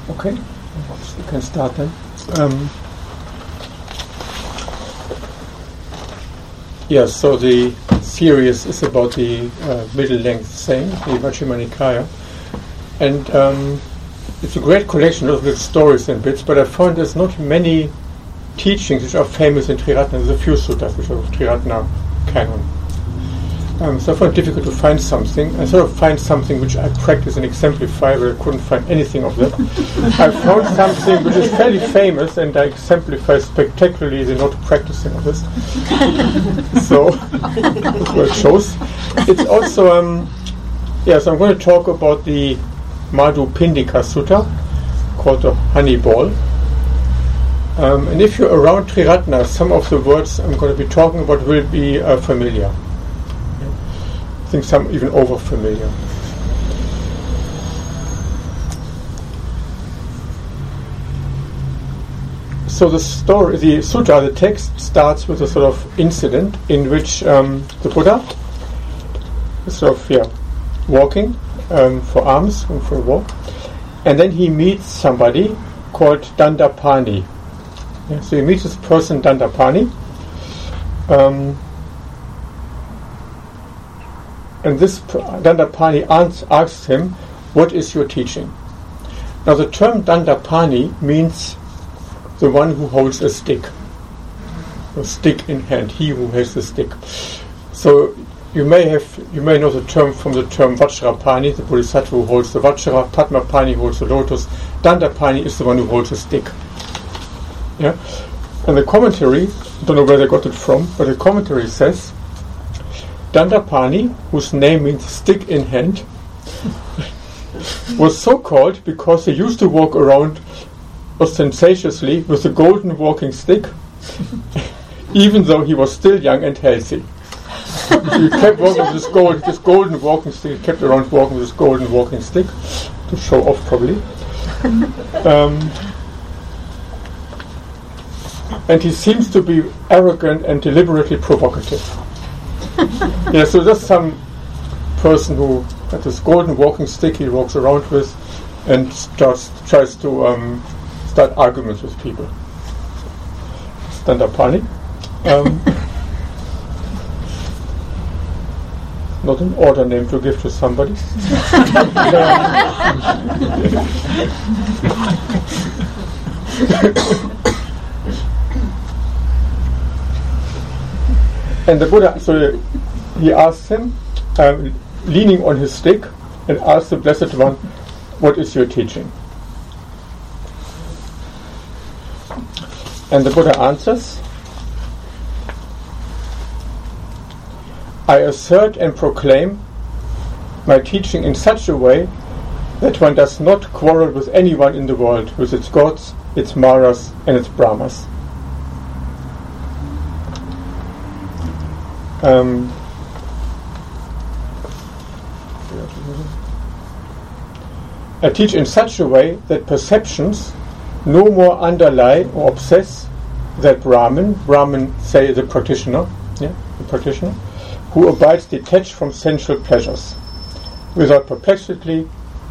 Okay, we can start then. Yes, so the series is about the middle-length saying, the Majjhima Nikaya, and it's a great collection of little stories and bits, but I found there's not many teachings which are famous in Triratna. There's a few suttas which are of Triratna canon. So I found it difficult to find something. I sort of find something which I practice and exemplify, but I couldn't find anything of that. I found something which is fairly famous, and I exemplify spectacularly the not practicing of this. So that's what it shows. It's also, so I'm going to talk about the Madhu Pindika Sutta, called the honey ball. And if you're around Triratna, some of the words I'm going to be talking about will be familiar. I think some even over familiar. So the story, the sutta, the text starts with a sort of incident in which the Buddha is sort of walking for alms and for a walk, and then he meets somebody called Dandapani. So he meets this person Dandapani. And this Dandapani asks him, "What is your teaching?" Now the term Dandapani means the one who holds a stick in hand, he who has the stick. So you may know the term from the term Vajrapani, the Bodhisattva who holds the Vajra, Padmapani who holds the lotus, Dandapani is the one who holds a stick. Yeah? And the commentary, I don't know where they got it from, but the commentary says, Dandapani, whose name means stick in hand, was so called because he used to walk around ostentatiously with a golden walking stick, even though he was still young and healthy. So he kept walking with this golden walking stick. He kept around walking with this golden walking stick to show off, probably. And he seems to be arrogant and deliberately provocative. Yeah, so there's some person who has this golden walking stick he walks around with and tries to start arguments with people. Dandapani. Not an order name to give to somebody. And the Buddha, so he asks him, leaning on his stick, and asks the Blessed One, "What is your teaching?" And the Buddha answers, "I assert and proclaim my teaching in such a way that one does not quarrel with anyone in the world, with its gods, its maras, and its brahmas. I teach in such a way that perceptions no more underlie or obsess that Brahman, say the practitioner, who abides detached from sensual pleasures, without perplexity,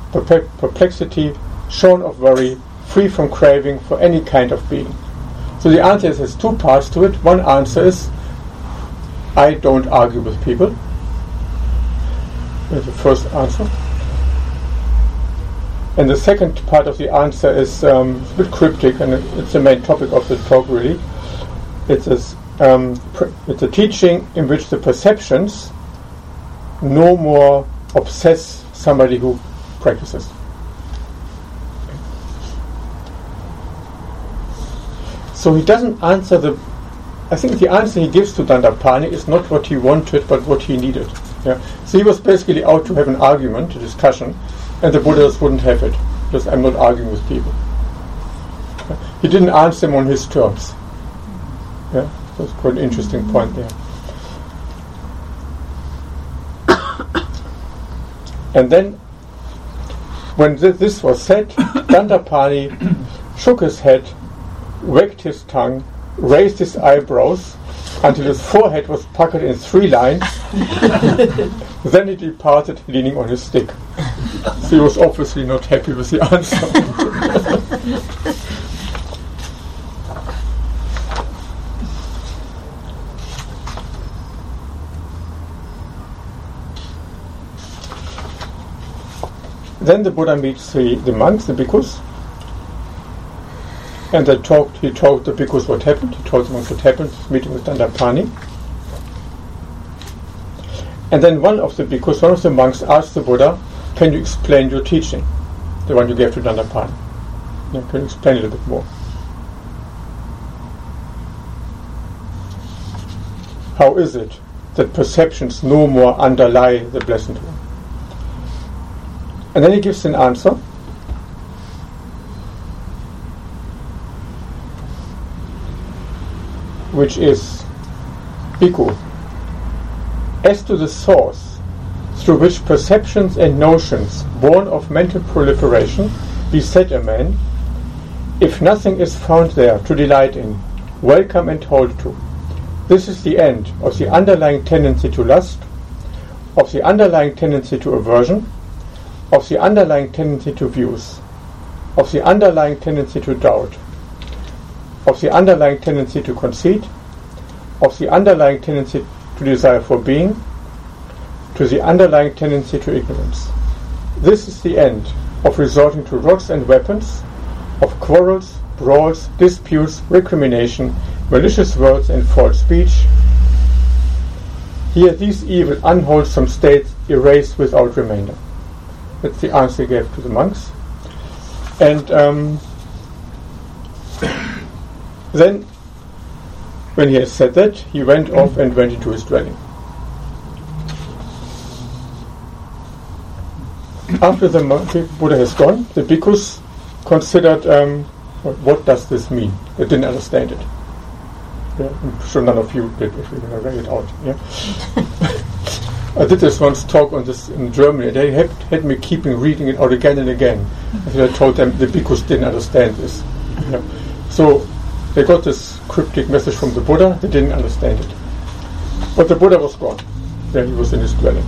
shorn of worry, free from craving for any kind of being." So the answer has two parts to it. One answer is, I don't argue with people. That's the first answer. And the second part of the answer is a bit cryptic, and it's the main topic of the talk, really. It's a teaching in which the perceptions no more obsess somebody who practices. So he doesn't answer I think the answer he gives to Dandapani is not what he wanted, but what he needed. Yeah. So he was basically out to have an argument, a discussion, and the Buddhas wouldn't have it, because I'm not arguing with people. Yeah. He didn't answer them on his terms. Yeah, that's quite an interesting point there. And then, when this was said, Dandapani shook his head, wagged his tongue, raised his eyebrows until his forehead was puckered in 3 lines. Then he departed, leaning on his stick. So he was obviously not happy with the answer. Then the Buddha meets the monks, the bhikkhus, and he told the bhikkhus what happened, he told the monks what happened, his meeting with Dandapani. And then one of the monks asked the Buddha, can you explain your teaching, the one you gave to Dandapani? Yeah, can you explain it a bit more? How is it that perceptions no more underlie the Blessed One? And then he gives an answer, which is, Bhikkhu, as to the source through which perceptions and notions born of mental proliferation beset a man, if nothing is found there to delight in, welcome and hold to, this is the end of the underlying tendency to lust, of the underlying tendency to aversion, of the underlying tendency to views, of the underlying tendency to doubt, of the underlying tendency to conceit, of the underlying tendency to desire for being, to the underlying tendency to ignorance. This is the end of resorting to rods and weapons, of quarrels, brawls, disputes, recrimination, malicious words and false speech. Here these evil, unwholesome states erase without remainder. That's the answer he gave to the monks. And then, when he had said that, he went off and went into his dwelling. After the Buddha has gone, the bhikkhus considered, what does this mean? They didn't understand it. Yeah, I'm sure none of you did, if you're going to read it out. Yeah. I did this once talk on this in Germany. They had me keeping reading it out again and again. I told them the bhikkhus didn't understand this. Yeah. So they got this cryptic message from the Buddha. They didn't understand it. But the Buddha was gone. There he was in his dwelling.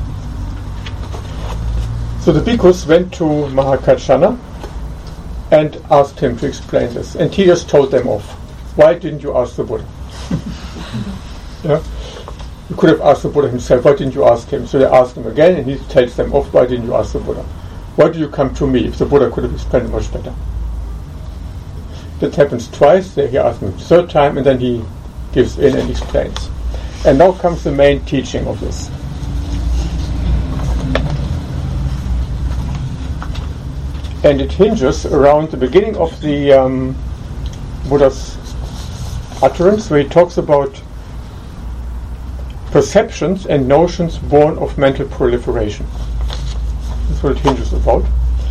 So the bhikkhus went to Mahakaccana and asked him to explain this. And he just told them off. Why didn't you ask the Buddha? Yeah. You could have asked the Buddha himself, why didn't you ask him? So they asked him again, and he tells them off, why didn't you ask the Buddha? Why do you come to me if the Buddha could have explained it much better? That happens twice, he asks him the third time, and then he gives in and explains. And now comes the main teaching of this. And it hinges around the beginning of the Buddha's utterance, where he talks about perceptions and notions born of mental proliferation. That's what it hinges about.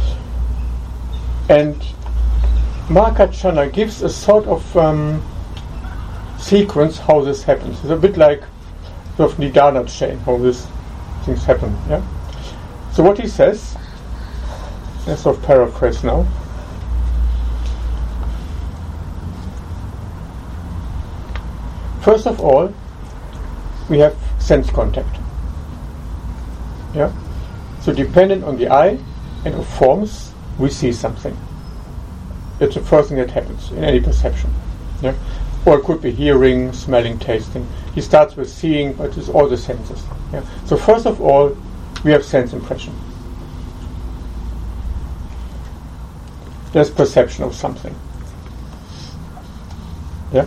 And Mahakaccana gives a sort of sequence how this happens. It's a bit like sort of Nidana chain, how these things happen. Yeah. So what he says, let's sort of paraphrase now. First of all, we have sense contact. Yeah? So dependent on the eye and of forms, we see something. It's the first thing that happens in any perception. Yeah? Or it could be hearing, smelling, tasting. He starts with seeing, but it's all the senses. Yeah? So first of all, we have sense impression. There's perception of something. Yeah?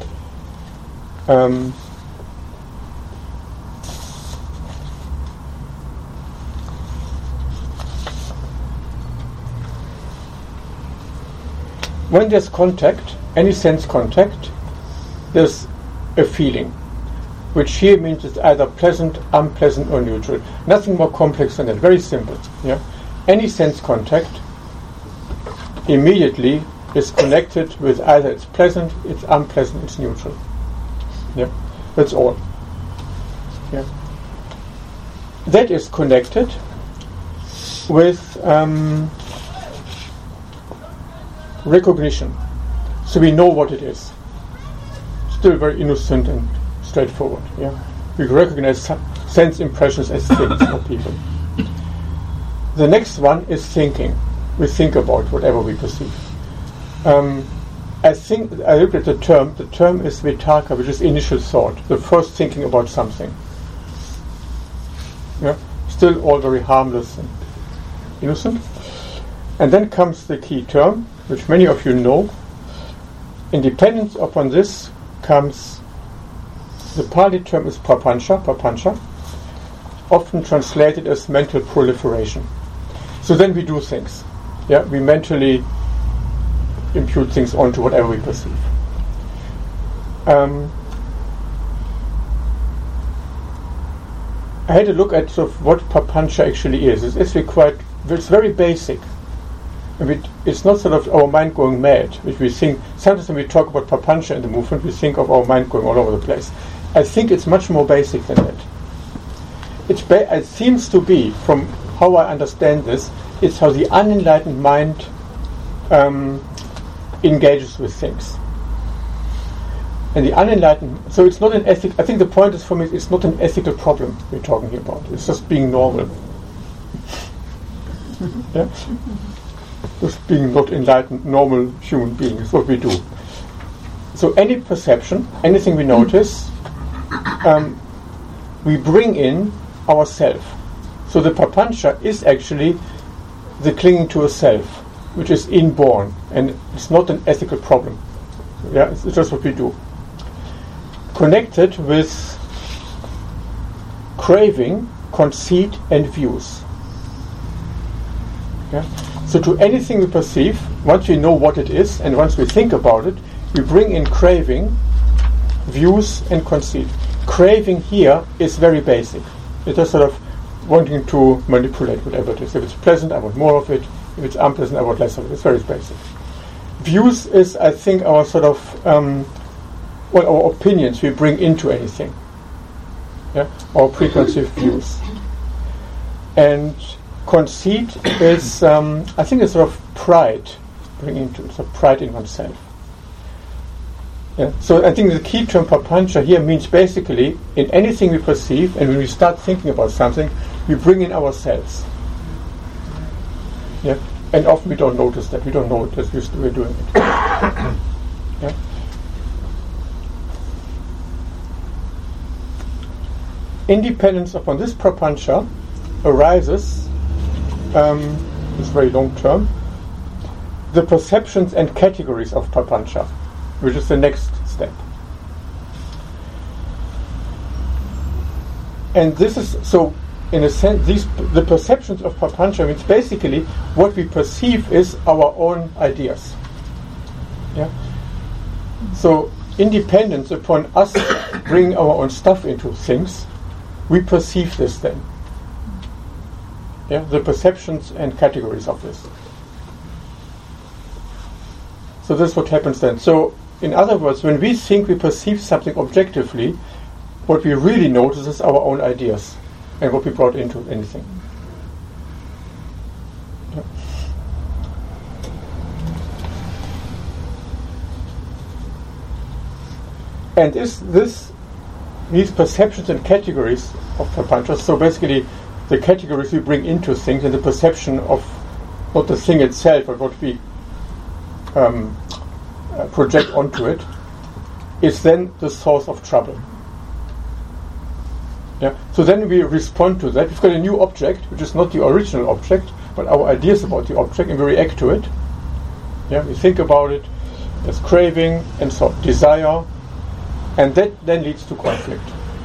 When there's contact, any sense contact, there's a feeling, which here means it's either pleasant, unpleasant, or neutral. Nothing more complex than that. Very simple. Yeah? Any sense contact immediately is connected with either it's pleasant, it's unpleasant, it's neutral. Yeah? That's all. Yeah? That is connected with recognition. So we know what it is. Still very innocent and straightforward. Yeah? We recognize sense impressions as things or people. The next one is thinking. We think about whatever we perceive. I looked at the term. The term is vitarka, which is initial thought, the first thinking about something. Yeah? Still all very harmless and innocent. And then comes the key term, which many of you know. Independent upon this comes, the Pali term is papancha, often translated as mental proliferation. So then we do things. Yeah, we mentally impute things onto whatever we perceive. I had a look at sort of what papancha actually is. It's very basic. It's not sort of our mind going mad, which we think. Sometimes when we talk about papancha in the movement, we think of our mind going all over the place. I think it's much more basic than that. It seems to be, from how I understand this, it's how the unenlightened mind engages with things. And the unenlightened, so it's not an ethic. I think the point is, for me, it's not an ethical problem we're talking here about. It's just being normal. Yeah? Just being not enlightened, normal human beings is what we do. So any perception, anything we notice, we bring in ourself. So the papancha is actually the clinging to a self, which is inborn, and it's not an ethical problem. Yeah, it's just what we do. Connected with craving, conceit, and views. Yeah? So to anything we perceive, once we know what it is, and once we think about it, we bring in craving, views, and conceit. Craving here is very basic. It is sort of wanting to manipulate whatever it is. If it's pleasant, I want more of it. If it's unpleasant, I want less of it. It's very basic. Views is, I think, our sort of, our opinions we bring into anything. Yeah? Our preconceived views. And conceit is, I think, a sort of pride, pride in oneself. Yeah? So I think the key term papancha here means basically, in anything we perceive, and when we start thinking about something, we bring in ourselves. Yeah? And often we don't notice that. We don't know that we're doing it. Yeah? Independence upon this papancha arises, it's very long term, the perceptions and categories of papancha, which is the next step. And this is, so in a sense, the perceptions of papancha means basically what we perceive is our own ideas. Yeah? So independence upon us bringing our own stuff into things, we perceive this then. Yeah? The perceptions and categories of this. So this is what happens then. So in other words, when we think we perceive something objectively, what we really notice is our own ideas and what we brought into anything. Yeah. And these perceptions and categories of papancha, so basically the categories we bring into things and the perception of not the thing itself, but what we project onto it, is then the source of trouble. Yeah. So then we respond to that. We've got a new object, which is not the original object, but our ideas about the object, and we react to it. Yeah. We think about it as craving and so desire, and that then leads to conflict.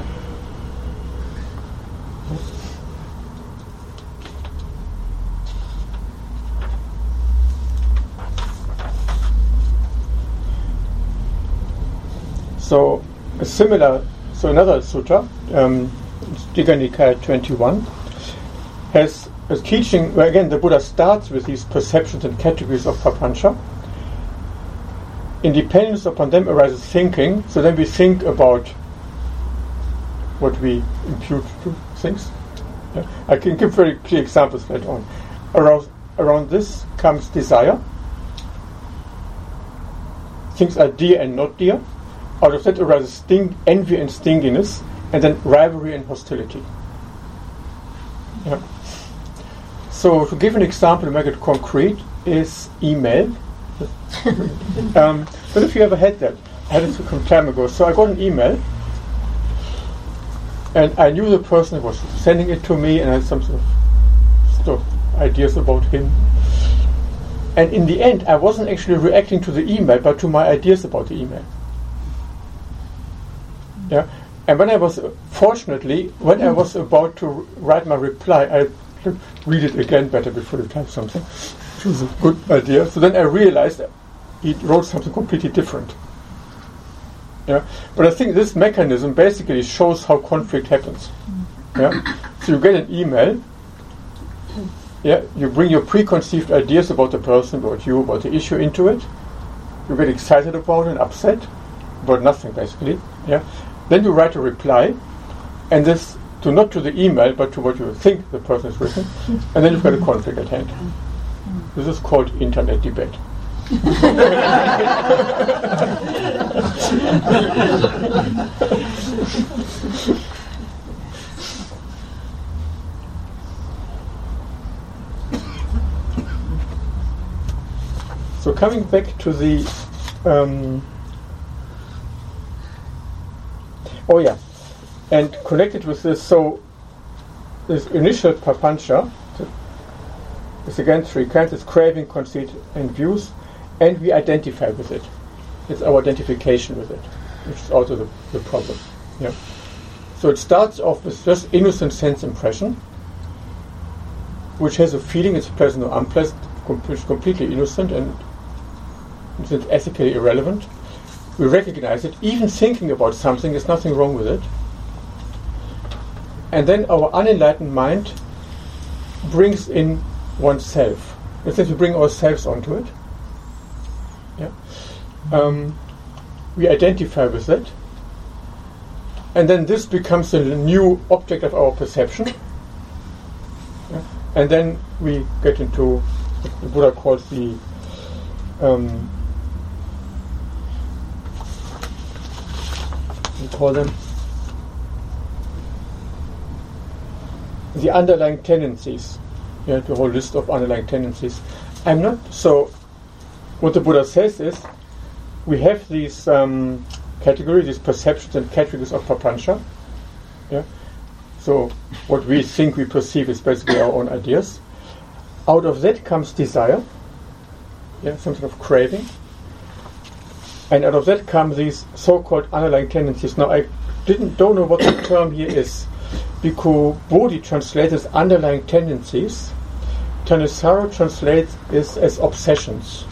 So another sutta, Digha Nikaya 21, has a teaching where again the Buddha starts with these perceptions and categories of papancha. Independence upon them arises thinking, so then we think about what we impute to things. Yeah? I can give very clear examples later on. Around this comes desire. Things are dear and not dear. Out of that arises envy and stinginess, and then rivalry and hostility. Yeah. So to give an example to make it concrete is email. But if you ever had that, I had it some time ago. So I got an email, and I knew the person who was sending it to me, and I had some sort of ideas about him. And in the end, I wasn't actually reacting to the email, but to my ideas about the email. Yeah. And when I was about to write my reply, I read it again better before you type something, which was a good idea. So then I realized that he wrote something completely different. Yeah. But I think this mechanism basically shows how conflict happens. Yeah. So you get an email. Yeah, you bring your preconceived ideas about the person, about you, about the issue into it. You get excited about it and upset about nothing, basically. Yeah. Then you write a reply, and this not to the email, but to what you think the person has written, and then you've got a conflict at hand. This is called internet debate. So coming back to the and connected with this, so this initial papancha is again three kinds: it's craving, conceit, and views, and we identify with it. It's our identification with it, which is also the problem. Yeah. So it starts off with just innocent sense impression, which has a feeling it's pleasant or unpleasant, completely innocent, and it's ethically irrelevant. We recognize it. Even thinking about something, there's nothing wrong with it. And then our unenlightened mind brings in oneself. Instead, we bring ourselves onto it. Yeah. We identify with it. And then this becomes a new object of our perception. Yeah. And then we get into what the Buddha calls the we call them the underlying tendencies. You have the whole list of underlying tendencies. What the Buddha says is, we have these categories, these perceptions and categories of papancha. Yeah? So what we think we perceive is basically our own ideas. Out of that comes desire, some sort of craving. And out of that come these so-called underlying tendencies. Now I don't know what the term here is. Bhikkhu Bodhi translates as underlying tendencies. Thanissaro translates it as obsessions.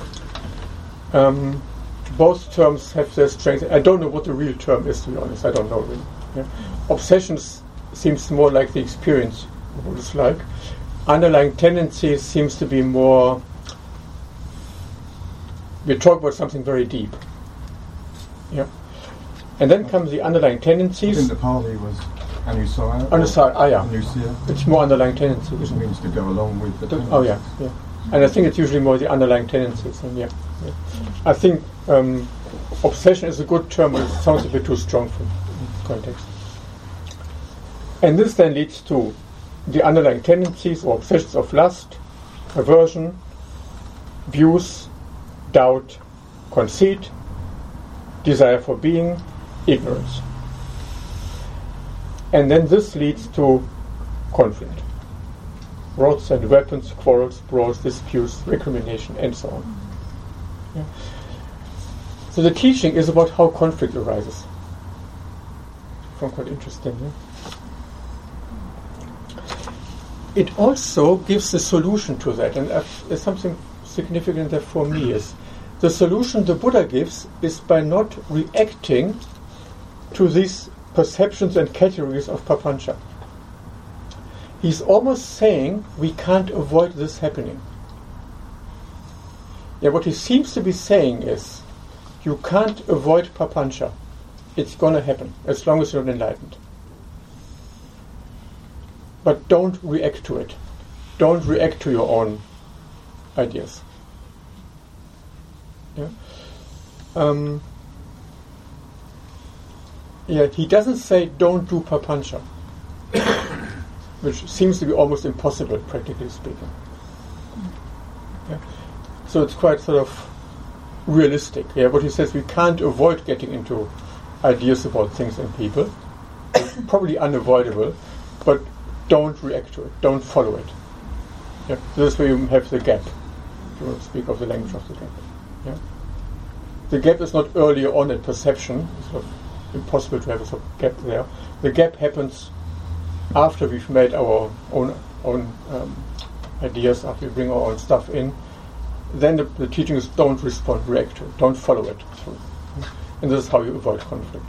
Both terms have their strength. I don't know what the real term is, to be honest. I don't know really. Yeah. Obsessions seems more like the experience of what it's like. Underlying tendencies seems to be more, we talk about something very deep. Yeah. And then comes the underlying tendencies. I think the Pali was anusaya. Anusaya. It's more underlying tendencies. Which means to go along with the tendencies. Oh yeah. And I think it's usually more the underlying tendencies. And yeah. I think obsession is a good term, but it sounds a bit too strong for context. And this then leads to the underlying tendencies or obsessions of lust, aversion, views, doubt, conceit, desire for being, ignorance. And then this leads to conflict. Rods and weapons, quarrels, brawls, disputes, recrimination, and so on. Yeah. So the teaching is about how conflict arises. I found quite interesting. Yeah? It also gives a solution to that, and there's something significant there for me is the solution the Buddha gives is by not reacting to these perceptions and categories of papancha. He's almost saying we can't avoid this happening. Yeah, what he seems to be saying is you can't avoid papancha. It's going to happen as long as you're not enlightened. But don't react to it. Don't react to your own ideas. Yeah. He doesn't say don't do papancha. which seems to be almost impossible, practically speaking. Yeah. So it's quite sort of realistic. Yeah, what he says, we can't avoid getting into ideas about things and people. It's probably unavoidable, but don't react to it. Don't follow it. Yeah. This is where you have the gap. If you want to speak of the language of the gap. Yeah. The gap is not earlier on in perception. It's sort of impossible to have a sort of gap there. The gap happens after we've made our own ideas, after we bring our own stuff in. Then the teaching is don't respond, react to it, don't follow it through. And this is how you avoid conflict.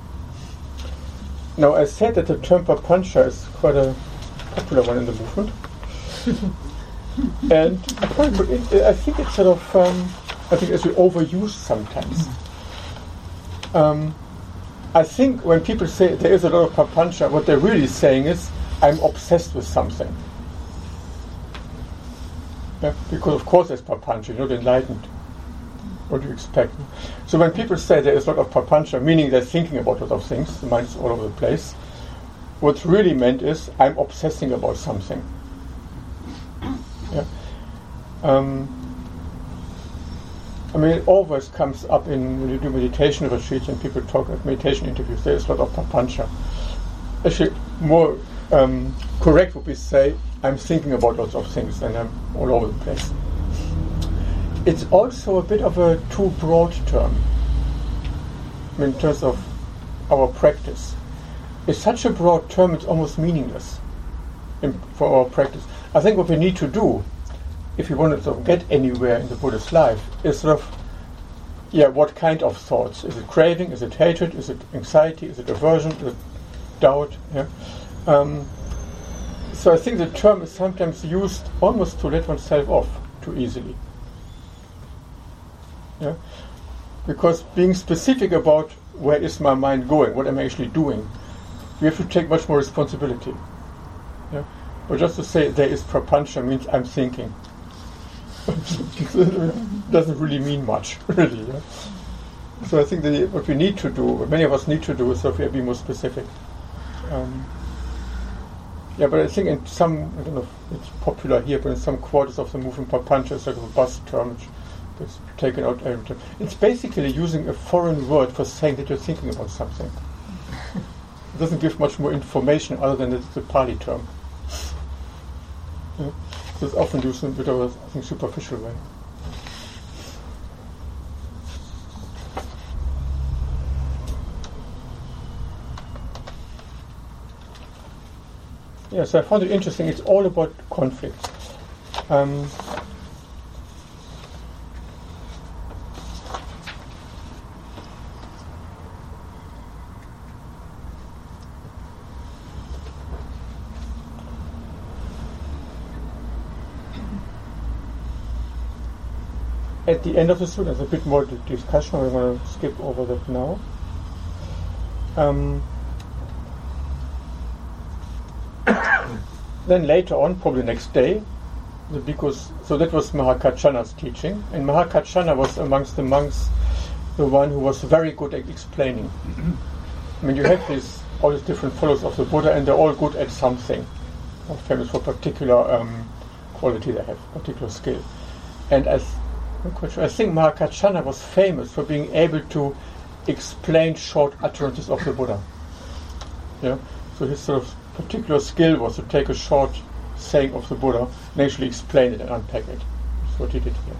Now, I said that the term papancha is quite a popular one in the movement. And I think it's sort of, I think it's overused sometimes. I think when people say there is a lot of papancha, what they're really saying is, I'm obsessed with something. Yeah? Because of course there's papancha, you're not enlightened. What do you expect? So when people say there is a lot of papancha, meaning they're thinking about a lot of things, the mind is all over the place, what's really meant is, I'm obsessing about something. Yeah? I mean, it always comes up when you do meditation retreats and people talk at meditation interviews, there is a lot of papancha. Actually, more correct would be say, I'm thinking about lots of things and I'm all over the place. It's also a bit of a too broad term in terms of our practice. It's such a broad term, it's almost meaningless for our practice. I think what we need to do, if you want to sort of get anywhere in the Buddhist life, is sort of, what kind of thoughts? Is it craving? Is it hatred? Is it anxiety? Is it aversion? Is it doubt? Yeah. So I think the term is sometimes used almost to let oneself off too easily. Yeah? Because being specific about where is my mind going, what am I actually doing, we have to take much more responsibility. Yeah? But just to say there is prapancha means I'm thinking. Doesn't really mean much, really. Yeah? So I think what we need to do, what many of us need to do, is sort of be more specific. But I think in some, I don't know if it's popular here, but in some quarters of the movement, papancha is sort of a buzz term, which gets taken out every time. It's basically using a foreign word for saying that you're thinking about something. It doesn't give much more information other than it's a Pali term. Yeah? So it's often used in a bit of a, I think, superficial way. So I found it interesting. It's all about conflict. At the end of the sutta, there's a bit more discussion. We're going to skip over that now. Then later on, probably next day, the bhikkhus, so that was Mahakachana's teaching, and Mahakachana was amongst the monks the one who was very good at explaining. I mean, you have all these different followers of the Buddha, and they're all good at something, or famous for particular quality they have, particular skill. And I'm quite sure, I think Mahakachana was famous for being able to explain short utterances of the Buddha. Yeah, so his sort of particular skill was to take a short saying of the Buddha and actually explain it and unpack it. That's what he did here.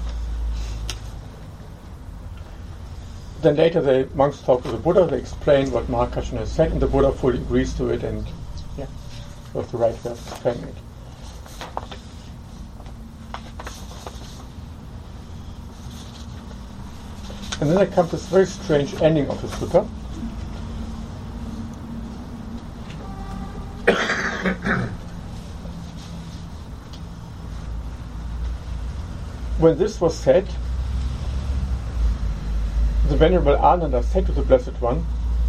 Then later the monks talk to the Buddha, they explain what Mahakachana has said, and the Buddha fully agrees to it, and it was the right way of explaining it. And then there comes this very strange ending of the sutta. When this was said, the Venerable Ananda said to the Blessed One,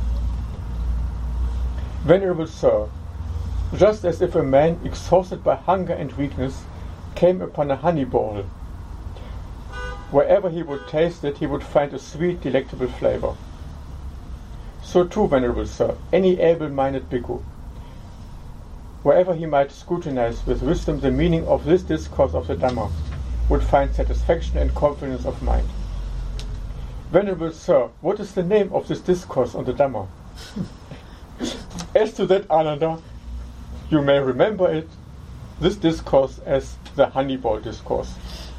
"Venerable Sir, just as if a man exhausted by hunger and weakness came upon a honey ball, wherever he would taste it, he would find a sweet, delectable flavor. So too, Venerable Sir, any able-minded bhikkhu, wherever he might scrutinize with wisdom the meaning of this discourse of the Dhamma, would find satisfaction and confidence of mind. Venerable Sir, what is the name of this discourse on the Dhamma? As to that, Ananda, you may remember this discourse as the Honeyball discourse.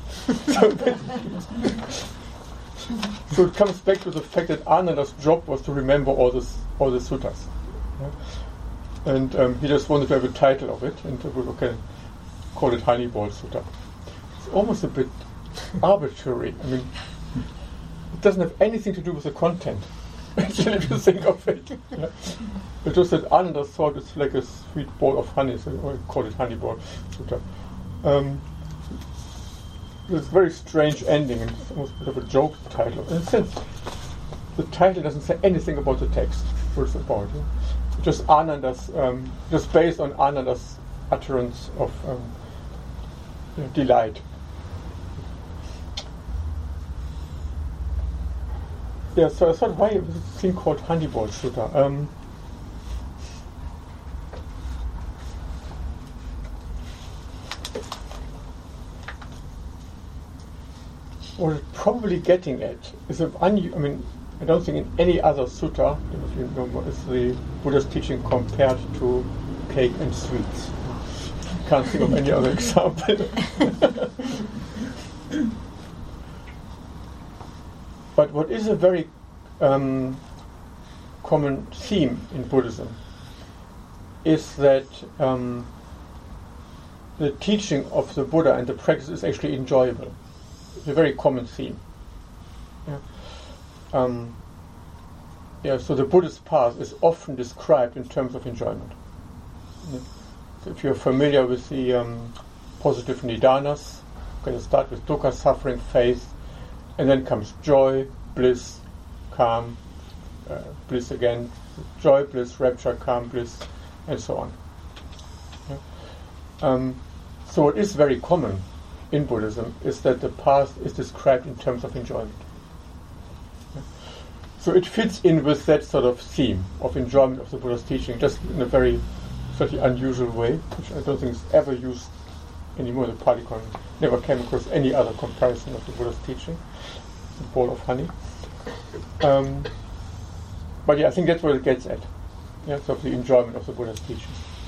So it comes back to the fact that Ananda's job was to remember all the suttas. Yeah? And he just wanted to have a title of it, and we call it Honeyball Sutta. It's almost a bit arbitrary. I mean, it doesn't have anything to do with the content, actually, if you think of it. Yeah? It's just that Ananda thought it's like a sweet ball of honey, so we call it Honeyball Sutta. It's a very strange ending, and it's almost a bit of a joke title. In a sense, the title doesn't say anything about the text, what it's about. Yeah? Just Ananda's, just based on Ananda's utterance of delight. Yeah, so I thought, why was this thing called Honeyball Sutta? What it's probably getting at is I don't think in any other sutta, if you know, is the Buddha's teaching compared to cake and sweets. Can't think of any other example. But what is a very common theme in Buddhism is that the teaching of the Buddha and the practice is actually enjoyable. It's a very common theme. Yeah. So the Buddhist path is often described in terms of enjoyment. Yeah. So if you're familiar with the positive nidanas, you're going to start with dukkha, suffering, faith, and then comes joy, bliss, calm, bliss again, joy, bliss, rapture, calm, bliss, and so on. Yeah. So what is very common in Buddhism is that the path is described in terms of enjoyment. Yeah. So it fits in with that sort of theme of enjoyment of the Buddha's teaching, just in a very slightly unusual way, which I don't think is ever used anymore. The Pali Canon never came across any other comparison of the Buddha's teaching. A bowl of honey. But yeah, I think that's what it gets at. Yeah, so the enjoyment of the Buddha's teaching.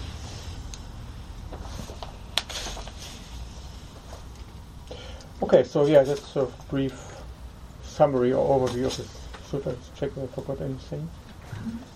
Okay, so yeah, that's a brief summary or overview of this sutta. Let's check if I forgot anything.